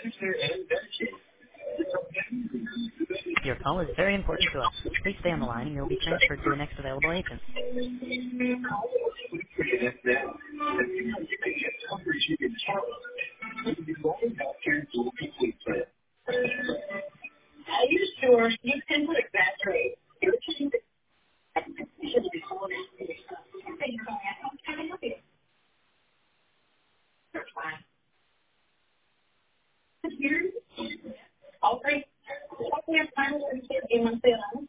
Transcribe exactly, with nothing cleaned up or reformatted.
Your call is very important to us. Please stay on the line and you'll be transferred to the next available agent. Are you sure you can put exaggerate? You're cheating. Should be sold. Here, all three. Hopefully, I'm fine with it.